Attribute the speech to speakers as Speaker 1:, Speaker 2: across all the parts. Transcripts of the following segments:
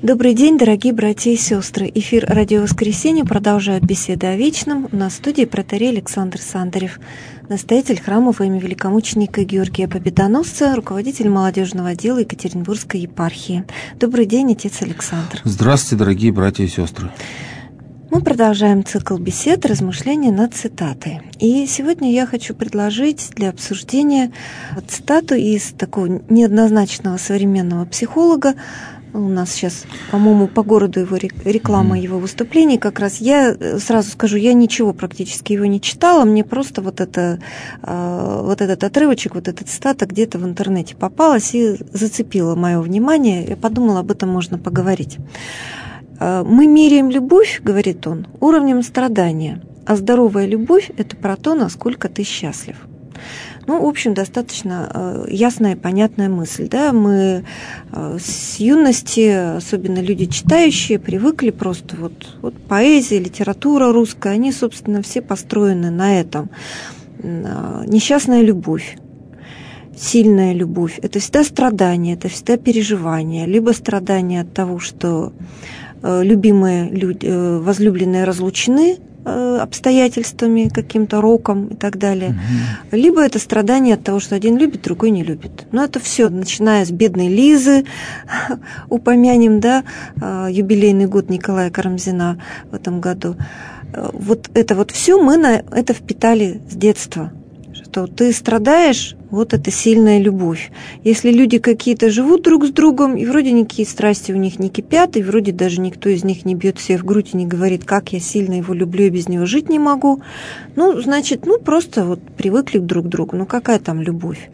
Speaker 1: Добрый день, дорогие братья и сестры. Эфир «Радио Воскресенье» продолжает беседы о вечном. У нас в студии протоиерей Александр Сандарев, настоятель храма во имя великомученика Георгия Победоносца, руководитель молодежного отдела Екатеринбургской епархии. Добрый день, отец Александр.
Speaker 2: Здравствуйте, дорогие братья и сестры.
Speaker 1: Мы продолжаем цикл бесед, размышления над цитатой. И сегодня я хочу предложить для обсуждения цитату из такого неоднозначного современного психолога. У нас сейчас, по-моему, по городу его реклама его выступлений. Как раз я сразу скажу, я ничего практически его не читала, мне просто вот этот отрывочек, вот эта цитата где-то в интернете попалась и зацепила мое внимание. Я подумала, об этом можно поговорить. «Мы меряем любовь, — говорит он, — уровнем страдания, а здоровая любовь — это про то, насколько ты счастлив». Ну, в общем, достаточно ясная и понятная мысль. Да? Мы с юности, особенно люди читающие, привыкли просто вот поэзия, литература русская, они, собственно, все построены на этом. Несчастная любовь, сильная любовь – это всегда страдание, это всегда переживание, либо страдание от того, что любимые люди, возлюбленные разлучены обстоятельствами, каким-то роком и так далее. Либо это страдание от того, что один любит, другой не любит. Но это все, начиная с бедной Лизы, упомянем, да, юбилейный год Николая Карамзина в этом году. Вот это вот все мы на это впитали с детства. Что ты страдаешь, вот это сильная любовь. Если люди какие-то живут друг с другом, и вроде никакие страсти у них не кипят, и вроде даже никто из них не бьет себе в грудь и не говорит, как я сильно его люблю и без него жить не могу, ну, значит, просто вот привыкли друг к другу. Ну, какая там любовь?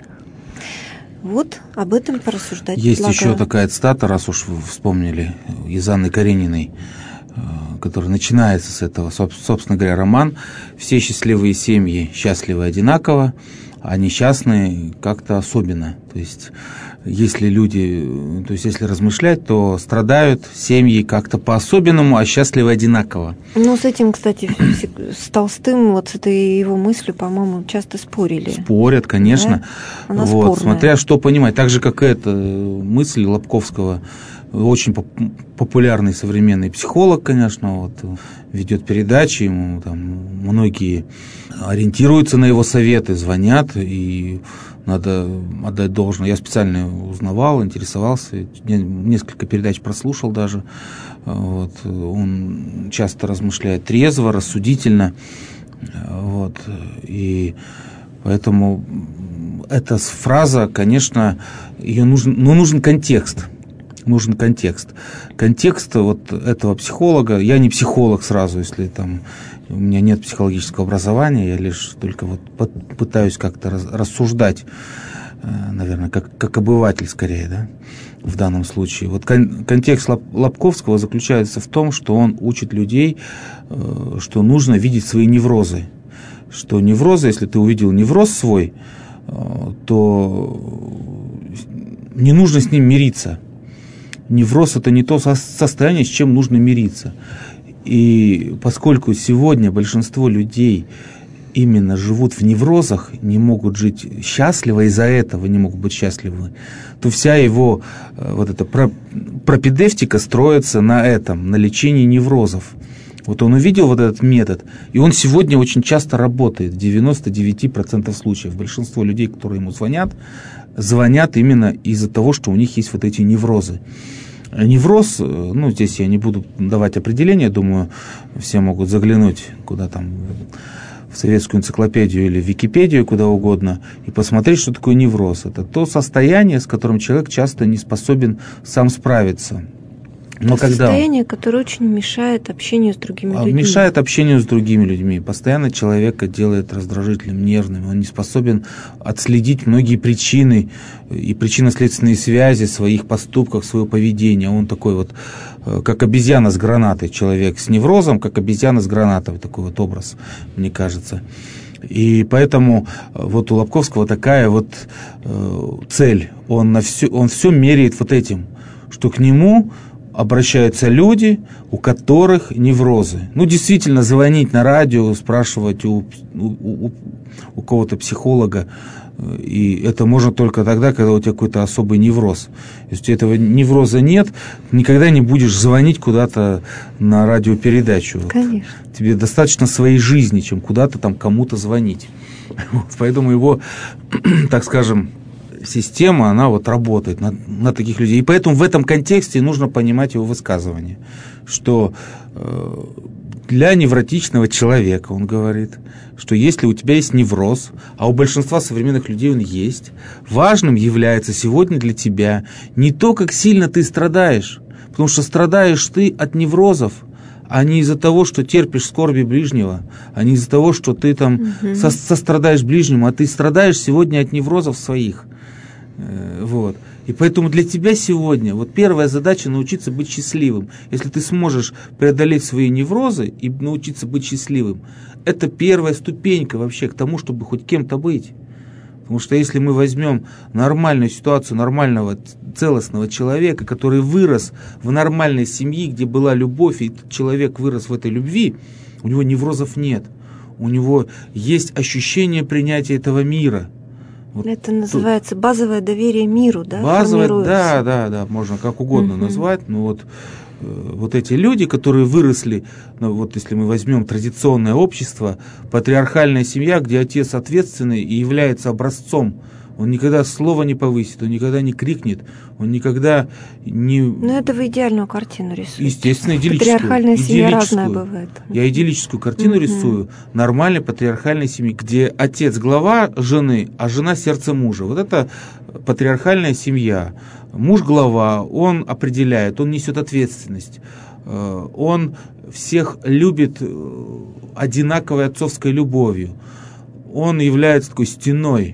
Speaker 1: Вот об этом порассуждать
Speaker 2: Есть
Speaker 1: предлагаю.
Speaker 2: еще такая цитата, раз уж вы вспомнили, из Анны Карениной, который начинается с этого, собственно говоря, роман «Все счастливые семьи счастливы одинаково, а несчастные как-то особенно». То есть, если если размышлять, то страдают семьи как-то по-особенному, а счастливы одинаково.
Speaker 1: Ну, с этим, кстати, с Толстым, вот с этой его мыслью, по-моему, часто спорили.
Speaker 2: Спорят, конечно.
Speaker 1: Да? Она спорная.
Speaker 2: Смотря что понимать. Так же, как эта мысль Лобковского, очень популярный современный психолог, конечно, ведет передачи, ему там многие ориентируются на его советы, звонят, и надо отдать должное. Я специально узнавал, интересовался, несколько передач прослушал даже. Он часто размышляет трезво, рассудительно. И поэтому эта фраза, конечно, ее нужен контекст. Нужен контекст. Контекст этого психолога, я не психолог сразу, если там у меня нет психологического образования, я лишь только пытаюсь как-то рассуждать, наверное, как обыватель скорее, да, в данном случае. Контекст Лобковского заключается в том, что он учит людей, что нужно видеть свои неврозы. Что неврозы, если ты увидел невроз свой, то не нужно с ним мириться. Невроз – это не то состояние, с чем нужно мириться. И поскольку сегодня большинство людей именно живут в неврозах, не могут жить счастливо, из-за этого не могут быть счастливы, то вся его эта пропедевтика строится на этом, на лечении неврозов. Он увидел этот метод, и он сегодня очень часто работает, в 99% случаев. Большинство людей, которые ему звонят именно из-за того, что у них есть эти неврозы. Невроз, здесь я не буду давать определения, думаю, все могут заглянуть куда там, в советскую энциклопедию или в Википедию, куда угодно, и посмотреть, что такое невроз. Это то состояние, с которым человек часто не способен сам справиться. Но
Speaker 1: состояние, которое очень мешает общению с другими людьми.
Speaker 2: Мешает общению с другими людьми. Постоянно человека делает раздражительным, нервным. Он не способен отследить многие причины и причинно-следственные связи своих поступков, своего поведения. Он такой как обезьяна с гранатой. Человек с неврозом, как обезьяна с гранатой. Такой образ, мне кажется. И поэтому у Лобковского такая цель. Он все меряет этим, что к нему обращаются люди, у которых неврозы. Действительно, звонить на радио, спрашивать у кого-то психолога, И это можно только тогда, когда у тебя какой-то особый невроз. Если у тебя этого невроза нет, никогда не будешь звонить куда-то на радиопередачу.
Speaker 1: Конечно.
Speaker 2: Тебе достаточно своей жизни, чем куда-то там кому-то звонить. Вот, поэтому его, так скажем, система, она вот работает на таких людей. И поэтому в этом контексте нужно понимать его высказывание, что для невротичного человека, он говорит, что если у тебя есть невроз, а у большинства современных людей он есть, важным является сегодня для тебя не то, как сильно ты страдаешь, потому что страдаешь ты от неврозов, а не из-за того, что терпишь скорби ближнего, а не из-за того, что ты там сострадаешь ближнему, а ты страдаешь сегодня от неврозов своих. Вот. И поэтому для тебя сегодня вот первая задача — научиться быть счастливым. Если ты сможешь преодолеть свои неврозы и научиться быть счастливым, это первая ступенька вообще к тому, чтобы хоть кем-то быть. Потому что если мы возьмем нормальную ситуацию нормального целостного человека, который вырос в нормальной семье, где была любовь, и этот человек вырос в этой любви, у него неврозов нет. У него есть ощущение принятия этого мира.
Speaker 1: Вот это называется базовое доверие миру, да?
Speaker 2: Базовое, да, можно как угодно назвать. Но вот эти люди, которые выросли, ну, вот если мы возьмем традиционное общество, патриархальная семья, где отец ответственный и является образцом, он никогда слова не повысит, он никогда не крикнет, он никогда не...
Speaker 1: Ну, это вы идеальную картину рисуете.
Speaker 2: Естественно, идиллическую.
Speaker 1: Патриархальная семья разная бывает.
Speaker 2: Я идиллическую картину рисую нормальной патриархальной семьи, где отец глава жены, а жена сердце мужа. Вот это патриархальная семья. Муж глава, он определяет, он несет ответственность. Он всех любит одинаковой отцовской любовью. Он является такой стеной.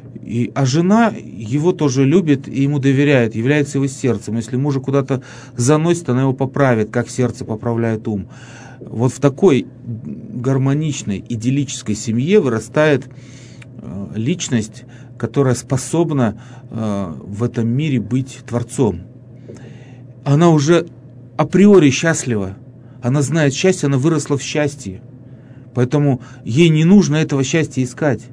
Speaker 2: А жена его тоже любит и ему доверяет, является его сердцем. Если мужа куда-то заносит, она его поправит, как сердце поправляет ум. Вот в такой гармоничной, идиллической семье вырастает личность, которая способна в этом мире быть творцом. Она уже априори счастлива. Она знает счастье, она выросла в счастье. Поэтому ей не нужно этого счастья искать.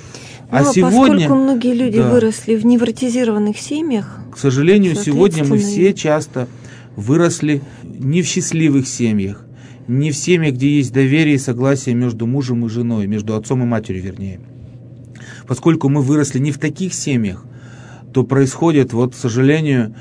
Speaker 1: А сегодня, поскольку многие люди выросли в невротизированных семьях,
Speaker 2: к сожалению, сегодня мы все часто выросли не в счастливых семьях, не в семьях, где есть доверие и согласие между мужем и женой, между отцом и матерью, вернее. Поскольку мы выросли не в таких семьях, то происходит, вот, к сожалению,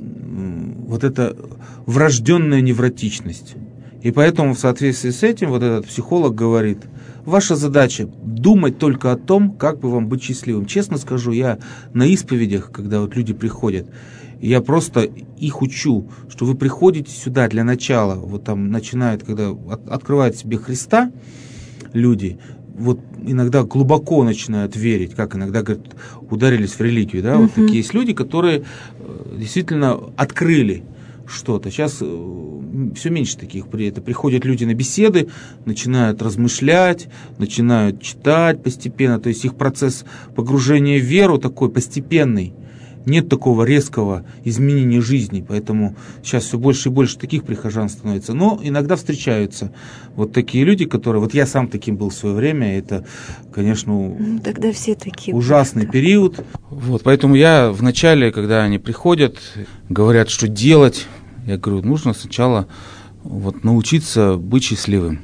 Speaker 2: вот эта врожденная невротичность. И поэтому в соответствии с этим вот этот психолог говорит: ваша задача думать только о том, как бы вам быть счастливым. Честно скажу, я на исповедях, когда вот люди приходят, я просто их учу, что вы приходите сюда для начала, вот там начинают, когда открывают себе Христа люди, вот иногда глубоко начинают верить, как иногда, говорят, ударились в религию, да, вот такие есть люди, которые действительно открыли что-то. Сейчас все меньше таких приходят люди на беседы, начинают размышлять, начинают читать постепенно, то есть их процесс погружения в веру такой постепенный. Нет такого резкого изменения жизни, поэтому сейчас все больше и больше таких прихожан становится. Но иногда встречаются вот такие люди, которые... Вот я сам таким был в свое время, это, конечно,
Speaker 1: тогда все такие
Speaker 2: ужасный период. Вот, поэтому я вначале, когда они приходят, говорят, что делать, я говорю, нужно сначала вот научиться быть счастливым.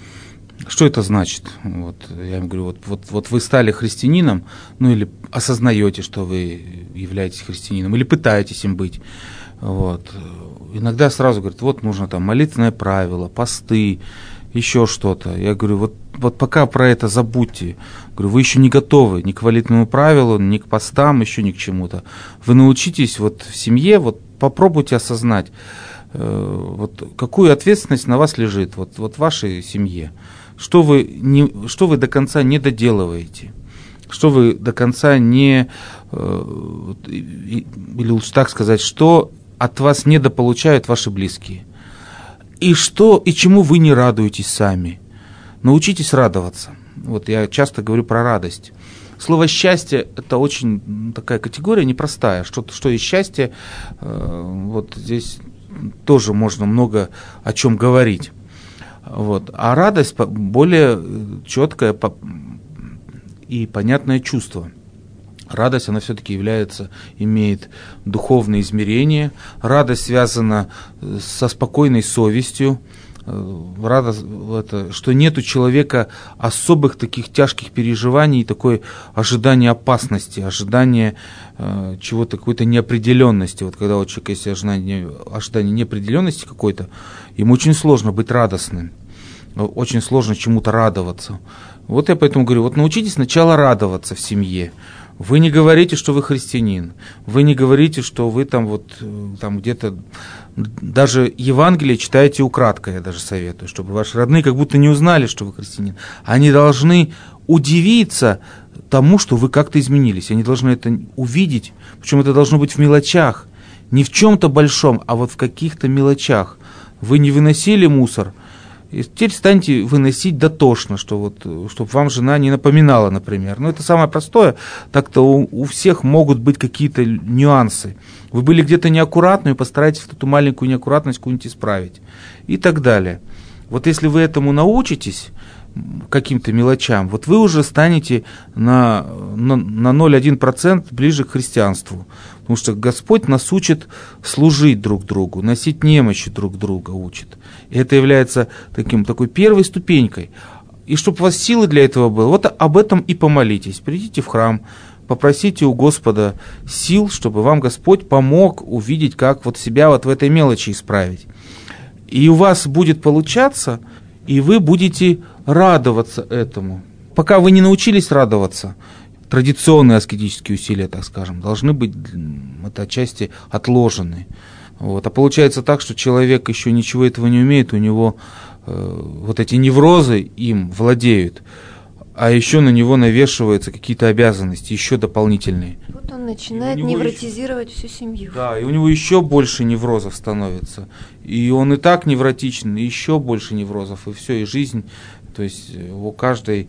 Speaker 2: Что это значит? Вот, я им говорю, вот вы стали христианином, ну или осознаете, что вы являетесь христианином, или пытаетесь им быть. Вот. Иногда сразу говорят, вот нужно там молитвенное правило, посты, еще что-то. Я говорю, вот пока про это забудьте. Говорю, вы еще не готовы ни к молитвенному правилу, ни к постам, еще ни к чему-то. Вы научитесь вот в семье, вот попробуйте осознать, вот какую ответственность на вас лежит, вот в вашей семье. Что вы до конца не доделываете, что вы до конца не, или лучше так сказать, что от вас недополучают ваши близкие, и чему вы не радуетесь сами. Научитесь радоваться. Вот я часто говорю про радость. Слово «счастье» – это очень такая категория непростая. Что есть счастье, вот здесь тоже можно много о чем говорить. Вот. А радость более четкое и понятное чувство. Радость, она все-таки имеет духовное измерение. Радость связана со спокойной совестью. Радость, что нет у человека особых таких тяжких переживаний и такое ожидание опасности, ожидание чего-то, какой-то неопределенности. Вот когда у человека есть ожидание неопределенности какой-то, ему очень сложно быть радостным, очень сложно чему-то радоваться. Вот я поэтому говорю, вот научитесь сначала радоваться в семье. Вы не говорите, что вы христианин. Вы не говорите, что вы там где-то даже Евангелие читаете украдкой, я даже советую, чтобы ваши родные как будто не узнали, что вы христианин. Они должны удивиться тому, что вы как-то изменились. Они должны это увидеть, причем это должно быть в мелочах. Не в чем-то большом, а вот в каких-то мелочах. Вы не выносили мусор, и теперь станьте выносить дотошно, чтобы вам жена не напоминала, например. Это самое простое. Так-то у всех могут быть какие-то нюансы. Вы были где-то неаккуратны, и постарайтесь эту маленькую неаккуратность какую-нибудь исправить. И так далее. Вот если вы этому научитесь, каким-то мелочам, вот вы уже станете на 0,1% ближе к христианству. Потому что Господь нас учит служить друг другу, носить немощи друг друга учит. И это является такой первой ступенькой. И чтобы у вас силы для этого было, вот об этом и помолитесь. Придите в храм, попросите у Господа сил, чтобы вам Господь помог увидеть, как вот себя вот в этой мелочи исправить. И у вас будет получаться, и вы будете радоваться этому. Пока вы не научились радоваться, традиционные аскетические усилия, так скажем, должны быть это отчасти отложены. А получается так, что человек еще ничего этого не умеет, у него вот эти неврозы им владеют, а еще на него навешиваются какие-то обязанности, еще дополнительные.
Speaker 1: Вот он начинает невротизировать всю семью. Да,
Speaker 2: и у него еще больше неврозов становится. И он и так невротичен, и еще больше неврозов, и все, и жизнь. То есть у каждой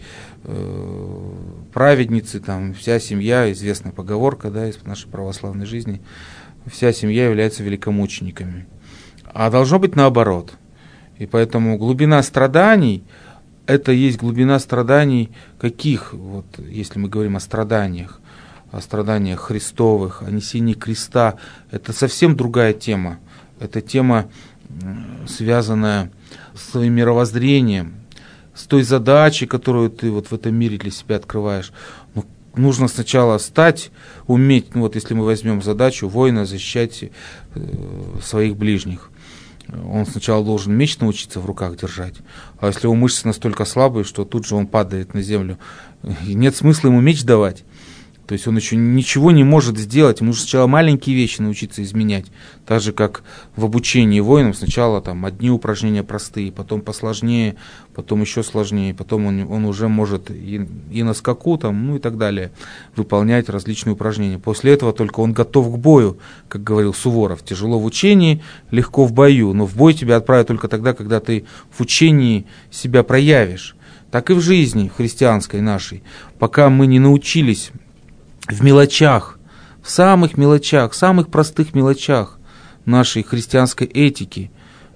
Speaker 2: праведницы, вся семья, известная поговорка, из нашей православной жизни, вся семья является великомучениками. А должно быть наоборот. И поэтому глубина страданий, это есть глубина страданий каких, если мы говорим о страданиях Христовых, о несении креста, это совсем другая тема. Это тема, связанная с своим мировоззрением, с той задачей, которую ты в этом мире для себя открываешь. Нужно сначала уметь, если мы возьмем задачу воина защищать своих ближних. Он сначала должен меч научиться в руках держать, а если его мышцы настолько слабые, что тут же он падает на землю, нет смысла ему меч давать. То есть он еще ничего не может сделать, ему нужно сначала маленькие вещи научиться изменять. Так же, как в обучении воинам, сначала одни упражнения простые, потом посложнее, потом еще сложнее, потом он уже может и на скаку, и так далее, выполнять различные упражнения. После этого только он готов к бою, как говорил Суворов. Тяжело в учении, легко в бою, но в бой тебя отправят только тогда, когда ты в учении себя проявишь. Так и в жизни христианской нашей, пока мы не научились в мелочах, в самых мелочах, самых простых мелочах нашей христианской этики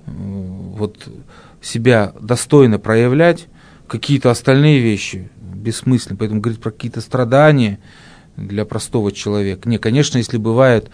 Speaker 2: себя достойно проявлять, какие-то остальные вещи бессмысленны. Поэтому говорить про какие-то страдания для простого человека. Конечно, если бывают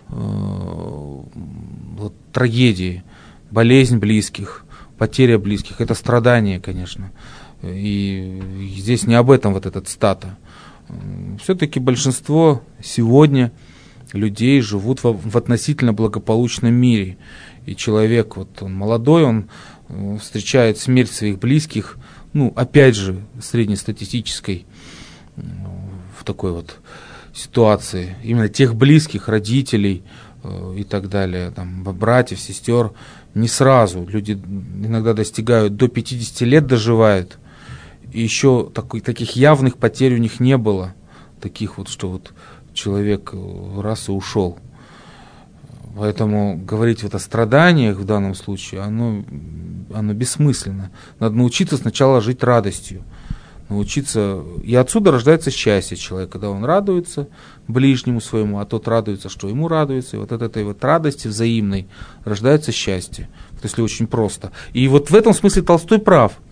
Speaker 2: трагедии, болезнь близких, потеря близких, это страдания, конечно. И здесь не об этом эта цитата. Все-таки большинство сегодня людей живут в относительно благополучном мире. И человек, он молодой, он встречает смерть своих близких, опять же, среднестатистической, в такой ситуации. Именно тех близких, родителей и так далее, братьев, сестер, не сразу. Люди иногда достигают, до 50 лет доживают. И еще таких явных потерь у них не было, таких что человек раз и ушел. Поэтому говорить о страданиях в данном случае, оно бессмысленно. Надо научиться сначала жить радостью, научиться, и отсюда рождается счастье человека, когда он радуется ближнему своему, а тот радуется, что ему радуется, и от этой радости взаимной рождается счастье, если очень просто. И в этом смысле Толстой прав.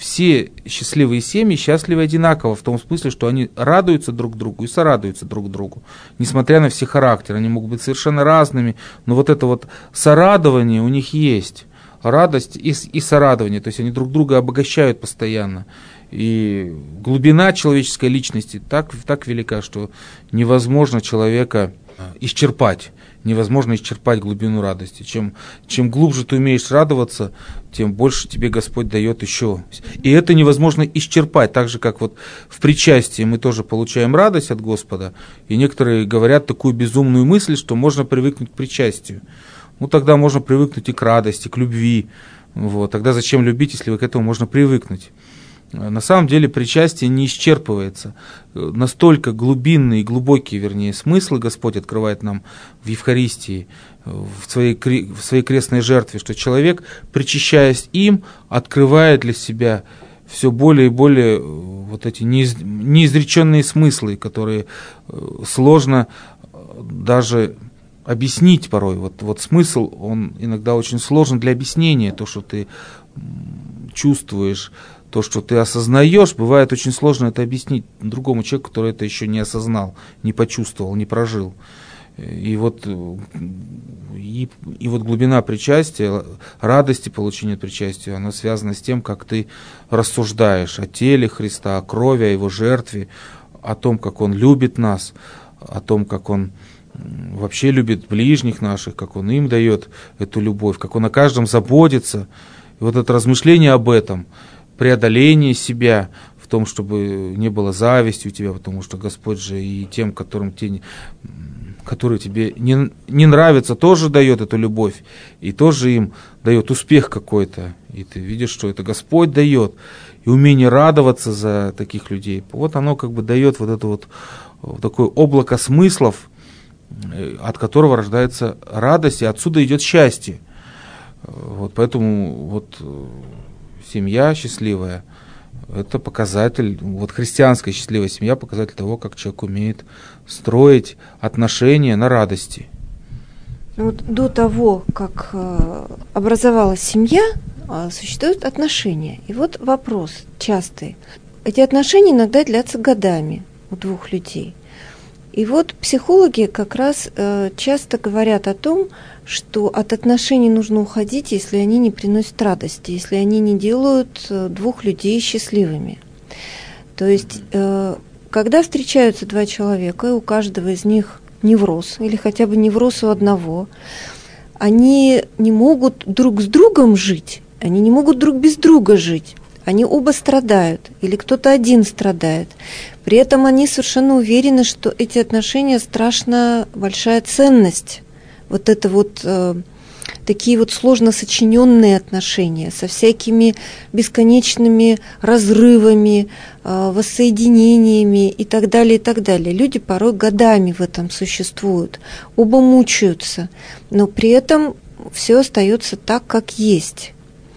Speaker 2: все счастливые семьи счастливы одинаково, в том смысле, что они радуются друг другу и сорадуются друг другу, несмотря на все характеры. Они могут быть совершенно разными, но вот это вот сорадование у них есть, радость и сорадование, то есть они друг друга обогащают постоянно. И глубина человеческой личности так велика, что невозможно человека исчерпать. Невозможно исчерпать глубину радости. Чем глубже ты умеешь радоваться, тем больше тебе Господь дает еще. И это невозможно исчерпать, так же, как вот в причастии мы тоже получаем радость от Господа, и некоторые говорят такую безумную мысль, что можно привыкнуть к причастию. Ну, тогда можно привыкнуть и к радости, к любви. Вот. Тогда зачем любить, если к этому можно привыкнуть? На самом деле причастие не исчерпывается. Настолько глубинные и глубокие, вернее, смыслы Господь открывает нам в Евхаристии, в своей крестной жертве, что человек, причащаясь им, открывает для себя все более и более вот эти неизреченные смыслы, которые сложно даже объяснить порой. Вот смысл, он иногда очень сложен для объяснения, то, что ты чувствуешь, то, что ты осознаешь, бывает очень сложно это объяснить другому человеку, который это еще не осознал, не почувствовал, не прожил. И вот глубина причастия, радости получения причастия, она связана с тем, как ты рассуждаешь о теле Христа, о крови, о Его жертве, о том, как Он любит нас, о том, как Он вообще любит ближних наших, как Он им дает эту любовь, как Он о каждом заботится. И вот это размышление об этом, преодоление себя в том, чтобы не было зависти у тебя, потому что Господь же и тем, которые тебе не нравятся, тоже дает эту любовь, и тоже им дает успех какой-то. И ты видишь, что это Господь дает. И умение радоваться за таких людей, вот оно как бы дает вот это вот такое облако смыслов, от которого рождается радость, и отсюда идет счастье. Вот поэтому вот семья счастливая – это показатель, вот христианская счастливая семья – показатель того, как человек умеет строить отношения на радости.
Speaker 1: Вот до того, как образовалась семья, существуют отношения. И вот вопрос частый. Эти отношения иногда длятся годами у двух людей. И вот психологи как раз часто говорят о том, что от отношений нужно уходить, если они не приносят радости, если они не делают двух людей счастливыми. То есть, когда встречаются два человека, и у каждого из них невроз, или хотя бы невроз у одного, они не могут друг с другом жить, они не могут друг без друга жить. Они оба страдают, или кто-то один страдает. При этом они совершенно уверены, что эти отношения страшно большая ценность. Вот это вот такие вот сложно сочиненные отношения со всякими бесконечными разрывами, воссоединениями и так далее, и так далее. Люди порой годами в этом существуют, оба мучаются, но при этом все остается так, как есть.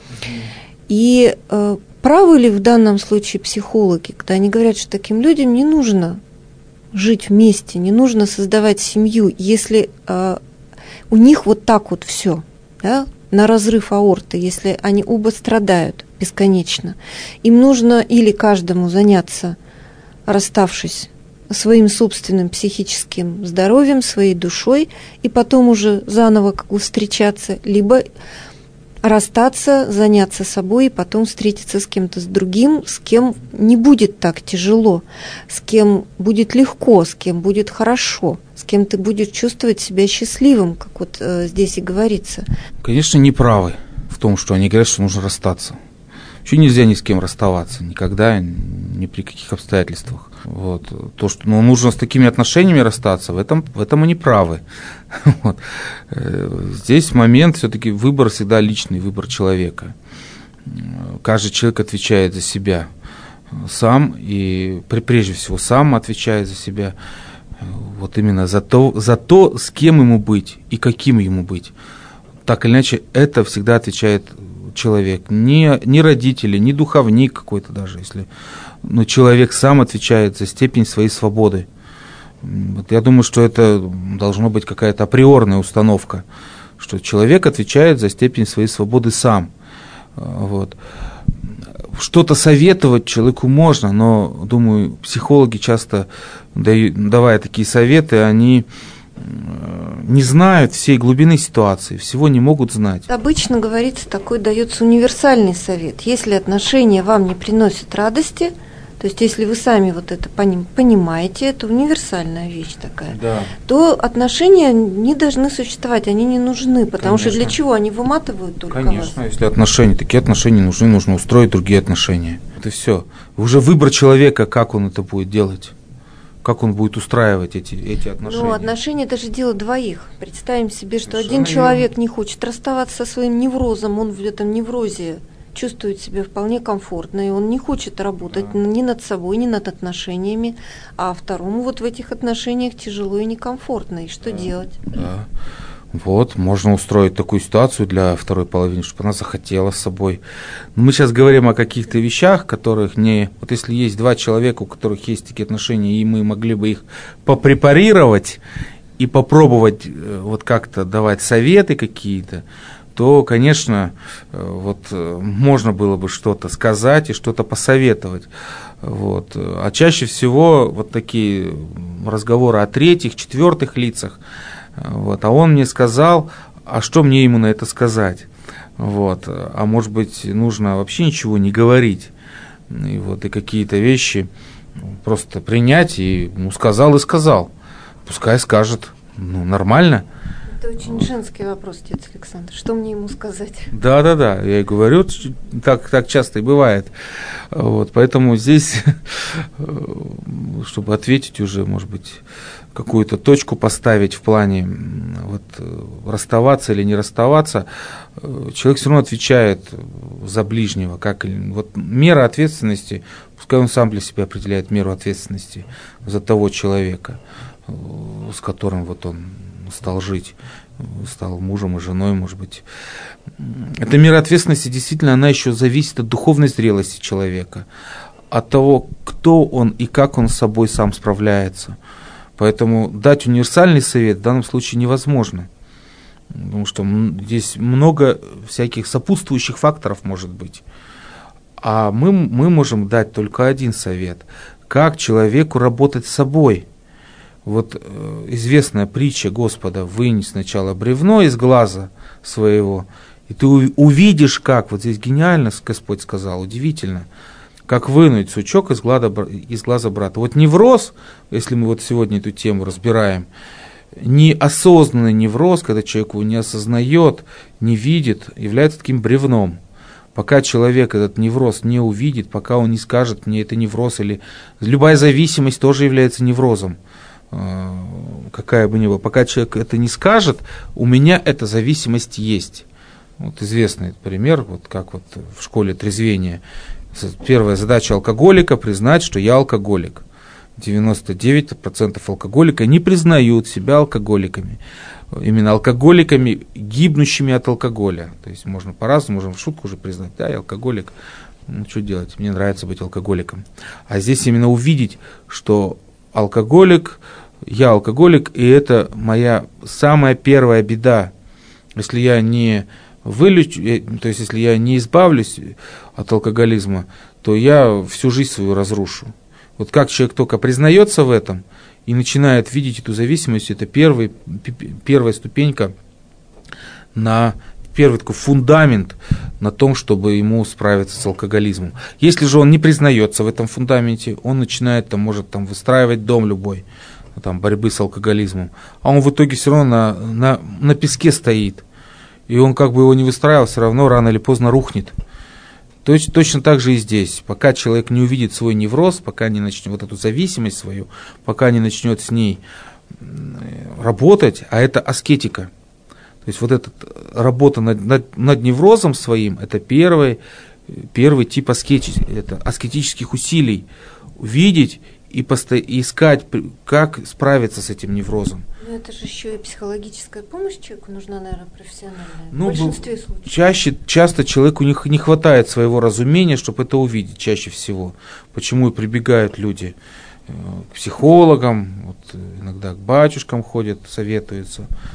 Speaker 1: И правы ли в данном случае психологи, когда они говорят, что таким людям не нужно жить вместе, не нужно создавать семью, если у них вот так вот все, да, на разрыв аорты, если они оба страдают бесконечно. Им нужно или каждому заняться, расставшись, своим собственным психическим здоровьем, своей душой, и потом уже заново как бы встречаться, либо расстаться, заняться собой и потом встретиться с кем-то с другим, с кем не будет так тяжело, с кем будет легко, с кем будет хорошо, с кем ты будешь чувствовать себя счастливым, как вот здесь и говорится.
Speaker 2: Конечно, не правы в том, что они говорят, что нужно расстаться. Вообще нельзя ни с кем расставаться, никогда, ни при каких обстоятельствах. Вот. То, что нужно с такими отношениями расстаться, в этом они правы. Вот. Здесь момент, все-таки выбор всегда личный, выбор человека. Каждый человек отвечает за себя сам, и прежде всего сам отвечает за себя. Вот именно за то, с кем ему быть и каким ему быть. Так или иначе, это всегда отвечает человек. Не родители, не духовник какой-то даже, но человек сам отвечает за степень своей свободы. Вот я думаю, что это должна быть какая-то априорная установка, что человек отвечает за степень своей свободы сам. Вот. Что-то советовать человеку можно, но, думаю, психологи часто, давая такие советы, они не знают всей глубины ситуации, всего не могут знать.
Speaker 1: Обычно, говорится, такой дается универсальный совет. Если отношения вам не приносят радости, то есть если вы сами вот это понимаете, это универсальная вещь такая,
Speaker 2: Да.
Speaker 1: то отношения не должны существовать, они не нужны, потому
Speaker 2: Конечно.
Speaker 1: что для чего? Они выматывают только
Speaker 2: Конечно,
Speaker 1: вас.
Speaker 2: если отношения, такие отношения нужны, нужно устроить другие отношения. Это все. Уже выбор человека, как он это будет делать. Как он будет устраивать эти отношения?
Speaker 1: Ну, отношения – это же дело двоих. Представим себе, что
Speaker 2: Совершенно
Speaker 1: один человек
Speaker 2: верно.
Speaker 1: не хочет расставаться со своим неврозом, он в этом неврозе чувствует себя вполне комфортно, и он не хочет работать ни над собой, ни над отношениями, а второму вот в этих отношениях тяжело и некомфортно. И что делать?
Speaker 2: Да. Вот, можно устроить такую ситуацию для второй половины, чтобы она захотела с собой. Но мы сейчас говорим о каких-то вещах, которых не... Вот если есть два человека, у которых есть такие отношения, и мы могли бы их попрепарировать и попробовать вот как-то давать советы какие-то, то, конечно, вот можно было бы что-то сказать и что-то посоветовать. Вот. А чаще всего вот такие разговоры о третьих, четвертых лицах. Вот. А он мне сказал, а что мне ему на это сказать? Вот. А может быть, нужно вообще ничего не говорить. И, вот, и какие-то вещи просто принять, и сказал и сказал. Пускай скажет, нормально.
Speaker 1: Это очень женский вопрос, отец Александр. Что мне ему сказать?
Speaker 2: Да, я и говорю, так часто и бывает. Вот, поэтому здесь, чтобы ответить уже, может быть, какую-то точку поставить в плане вот, расставаться или не расставаться, человек все равно отвечает за ближнего. Вот, мера ответственности, пускай он сам для себя определяет меру ответственности за того человека, с которым вот он стал жить, стал мужем и женой, может быть. Эта мера ответственности действительно, она еще зависит от духовной зрелости человека, от того, кто он и как он с собой сам справляется. Поэтому дать универсальный совет в данном случае невозможно, потому что здесь много всяких сопутствующих факторов может быть. А мы можем дать только один совет, как человеку работать с собой. Вот известная притча Господа: вынь сначала бревно из глаза своего, и ты увидишь, как, вот здесь гениально Господь сказал, удивительно, как вынуть сучок из глаза брата. Вот невроз, если мы вот сегодня эту тему разбираем, неосознанный невроз, когда человек его не осознает, не видит, является таким бревном. Пока человек этот невроз не увидит, пока он не скажет, мне это невроз, или любая зависимость тоже является неврозом, какая бы ни была, пока человек это не скажет, у меня эта зависимость есть. Вот известный пример, вот как вот в школе трезвения. Первая задача алкоголика – признать, что я алкоголик. 99% алкоголика не признают себя алкоголиками. Именно алкоголиками, гибнущими от алкоголя. То есть можно по-разному, можно в шутку уже признать, да, я алкоголик, что делать, мне нравится быть алкоголиком. А здесь именно увидеть, что алкоголик, я алкоголик, и это моя самая первая беда. Если я не вылечу, то есть если я не избавлюсь от алкоголизма, то я всю жизнь свою разрушу. Вот как человек только признается в этом и начинает видеть эту зависимость, это первая ступенька, первый такой фундамент на том, чтобы ему справиться с алкоголизмом. Если же он не признается в этом фундаменте, он начинает, может выстраивать дом любой, борьбы с алкоголизмом, а он в итоге все равно на песке стоит. И он как бы его не выстраивал, все равно рано или поздно рухнет. Точно так же и здесь. Пока человек не увидит свой невроз, пока не начнет вот эту зависимость свою, пока не начнет с ней работать, а это аскетика. То есть вот эта работа над неврозом своим, это первый тип аскетических усилий. Увидеть и искать, как справиться с этим неврозом.
Speaker 1: Но это же еще и психологическая помощь человеку нужна, наверное, профессиональная. В большинстве случаев.
Speaker 2: Часто человеку не хватает своего разумения, чтобы это увидеть, чаще всего. Почему и прибегают люди к психологам, иногда к батюшкам ходят, советуются.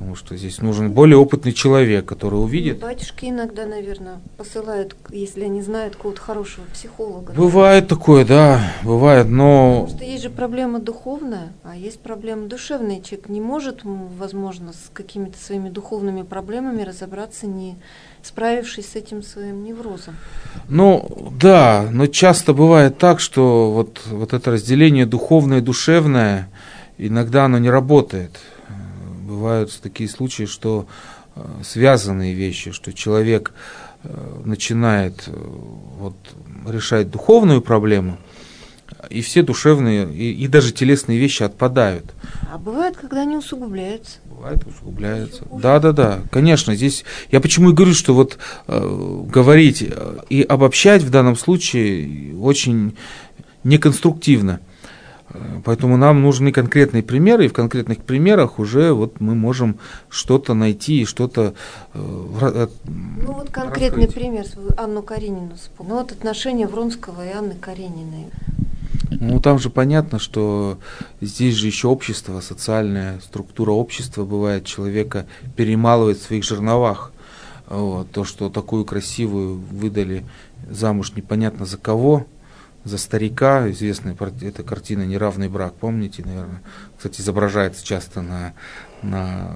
Speaker 2: Потому что здесь нужен более опытный человек, который увидит.
Speaker 1: Батюшки иногда, наверное, посылают, если они знают какого-то хорошего психолога.
Speaker 2: Бывает такое, да, бывает, но...
Speaker 1: Потому что есть же проблема духовная, а есть проблема душевная. Человек не может, возможно, с какими-то своими духовными проблемами разобраться, не справившись с этим своим неврозом.
Speaker 2: Ну, да, но часто бывает так, что вот это разделение духовное и душевное, иногда оно не работает. Бывают такие случаи, что связанные вещи, что человек начинает решать духовную проблему, и все душевные и даже телесные вещи отпадают.
Speaker 1: А бывает, когда они усугубляются.
Speaker 2: Бывает, усугубляются. Да, конечно. Здесь я почему и говорю, что говорить и обобщать в данном случае очень неконструктивно. Поэтому нам нужны конкретные примеры, и в конкретных примерах уже мы можем что-то найти и что-то
Speaker 1: конкретный пример, Анну Каренину вспомнил. Отношения Вронского и Анны Карениной.
Speaker 2: Там же понятно, что здесь же еще общество, социальная структура общества бывает, человека перемалывает в своих жерновах. То, что такую красивую выдали замуж непонятно за кого, за старика, известная эта картина «Неравный брак», помните, наверное? Кстати, изображается часто на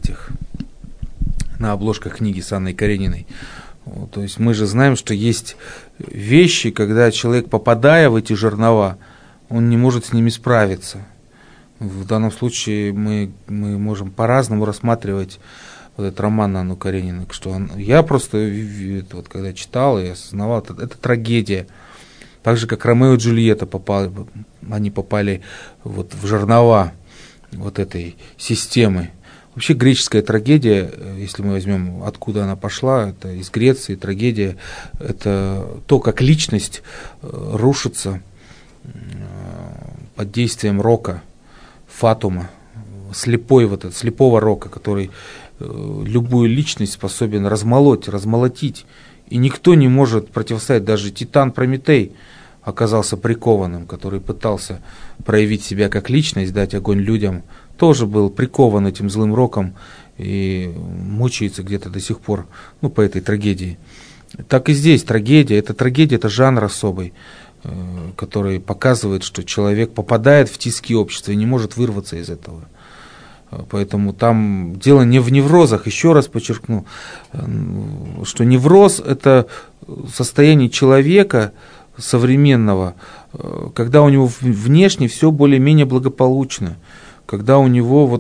Speaker 2: обложках книги с Анной Карениной. То есть мы же знаем, что есть вещи, когда человек, попадая в эти жернова, он не может с ними справиться. В данном случае мы можем по-разному рассматривать этот роман Анну Карениной. Я просто, когда читал, я осознавал, это трагедия. Так же, как Ромео и Джульетта они попали в жернова этой системы. Вообще греческая трагедия, если мы возьмем, откуда она пошла, это из Греции трагедия, это то, как личность рушится под действием рока, фатума, слепого рока, который любую личность способен размолотить. И никто не может противостоять, даже Титан Прометей оказался прикованным, который пытался проявить себя как личность, дать огонь людям, тоже был прикован этим злым роком и мучается где-то до сих пор, по этой трагедии. Так и здесь трагедия, это жанр особый, который показывает, что человек попадает в тиски общества и не может вырваться из этого. Поэтому там дело не в неврозах, еще раз подчеркну, что невроз – это состояние человека современного, когда у него внешне все более-менее благополучно, когда у него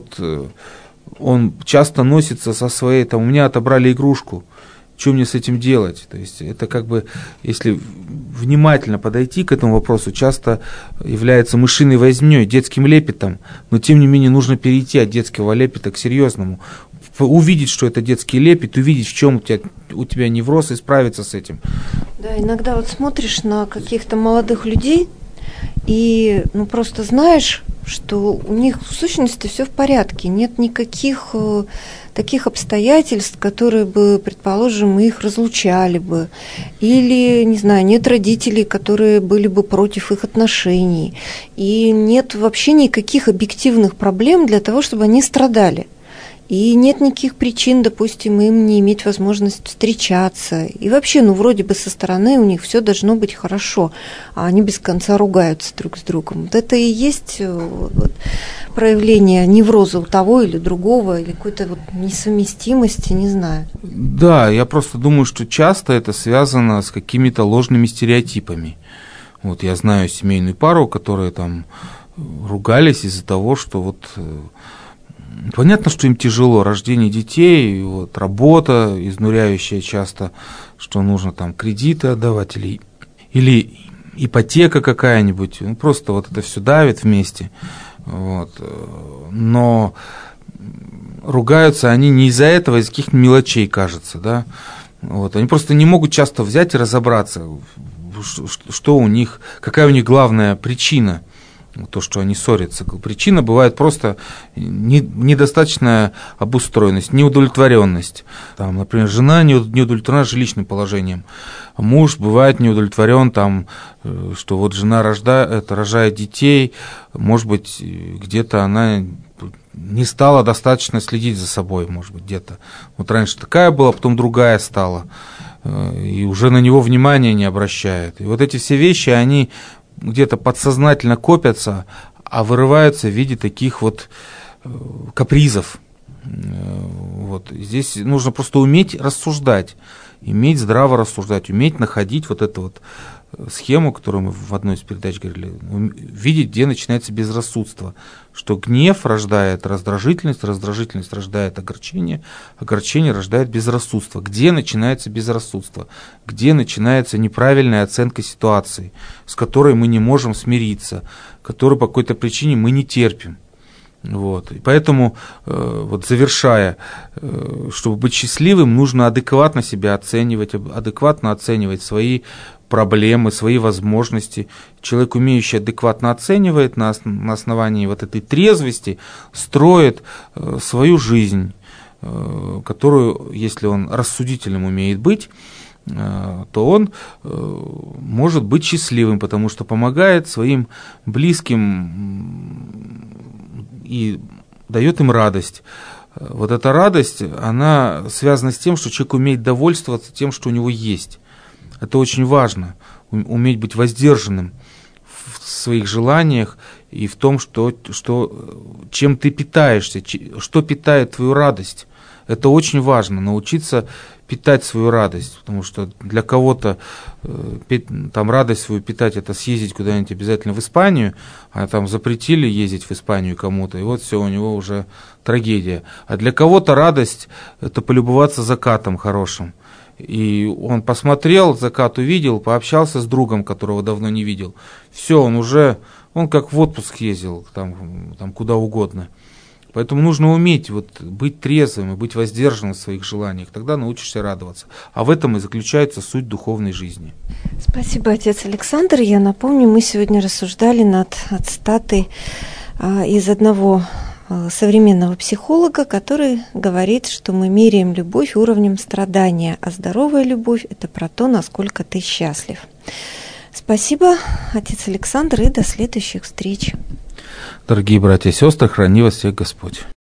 Speaker 2: он часто носится со своей, у меня отобрали игрушку, что мне с этим делать? То есть это если внимательно подойти к этому вопросу, часто является мышиной вознёй, детским лепетом, но тем не менее нужно перейти от детского лепета к серьезному, увидеть, что это детский лепет, увидеть, в чем у тебя невроз, и справиться с этим.
Speaker 1: Да, иногда смотришь на каких-то молодых людей и просто знаешь, что у них в сущности все в порядке, нет никаких таких обстоятельств, которые бы, предположим, их разлучали бы, или, не знаю, нет родителей, которые были бы против их отношений, и нет вообще никаких объективных проблем для того, чтобы они страдали. И нет никаких причин, допустим, им не иметь возможность встречаться. И вообще, вроде бы со стороны у них все должно быть хорошо, а они без конца ругаются друг с другом. Это и есть проявление невроза у того или другого, или какой-то несовместимости, не знаю.
Speaker 2: Да, я просто думаю, что часто это связано с какими-то ложными стереотипами. Я знаю семейную пару, которые ругались из-за того, что понятно, что им тяжело, рождение детей, работа изнуряющая часто, что нужно кредиты отдавать или ипотека какая-нибудь, просто это все давит вместе. Но ругаются они не из-за этого, а из каких-то мелочей, кажется, да. Они просто не могут часто взять и разобраться, что у них, какая у них главная причина. То, что они ссорятся. Причина бывает просто недостаточная обустроенность, неудовлетворенность. Например, жена не удовлетворена жилищным положением. Муж бывает не удовлетворен, что жена рожает детей, может быть, где-то она не стала достаточно следить за собой, может быть, где-то. Вот раньше такая была, потом другая стала, и уже на него внимания не обращает. И вот эти все вещи, они где-то подсознательно копятся, а вырываются в виде таких вот капризов. Вот. Здесь нужно просто уметь рассуждать, уметь здраво рассуждать, уметь находить вот эту вот схему, которую мы в одной из передач говорили, видеть, где начинается безрассудство, что гнев рождает раздражительность, раздражительность рождает огорчение, огорчение рождает безрассудство. Где начинается безрассудство? Где начинается неправильная оценка ситуации, с которой мы не можем смириться, которую по какой-то причине мы не терпим. Вот. И поэтому, вот завершая, чтобы быть счастливым, нужно адекватно себя оценивать, адекватно оценивать свои проблемы, свои возможности. Человек, умеющий адекватно оценивает, на основании вот этой трезвости строит свою жизнь, которую, если он рассудительным умеет быть, то он может быть счастливым, потому что помогает своим близким и дает им радость. Вот эта радость, она связана с тем, что человек умеет довольствоваться тем, что у него есть. Это очень важно, уметь быть воздержанным в своих желаниях и в том, чем ты питаешься, что питает твою радость. Это очень важно, научиться питать свою радость, потому что для кого-то там радость свою питать — это съездить куда-нибудь обязательно в Испанию, а там запретили ездить в Испанию кому-то, и вот все, у него уже трагедия. А для кого-то радость — это полюбоваться закатом хорошим. И он посмотрел, закат увидел, пообщался с другом, которого давно не видел. Все, он как в отпуск ездил, там куда угодно. Поэтому нужно уметь быть трезвым и быть воздержанным в своих желаниях, тогда научишься радоваться. А в этом и заключается суть духовной жизни.
Speaker 1: Спасибо, отец Александр. Я напомню, мы сегодня рассуждали над цитатой из одного современного психолога, который говорит, что мы меряем любовь уровнем страдания, а здоровая любовь – это про то, насколько ты счастлив. Спасибо, отец Александр, и до следующих встреч.
Speaker 2: Дорогие братья и сестры, храни вас всех Господь.